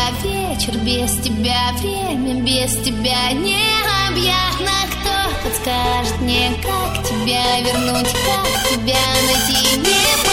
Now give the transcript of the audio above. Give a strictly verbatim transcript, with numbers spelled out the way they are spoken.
вечер без тебя, время без тебя необъятно. Кто подскажет мне, как тебя вернуть, как тебя найти? Не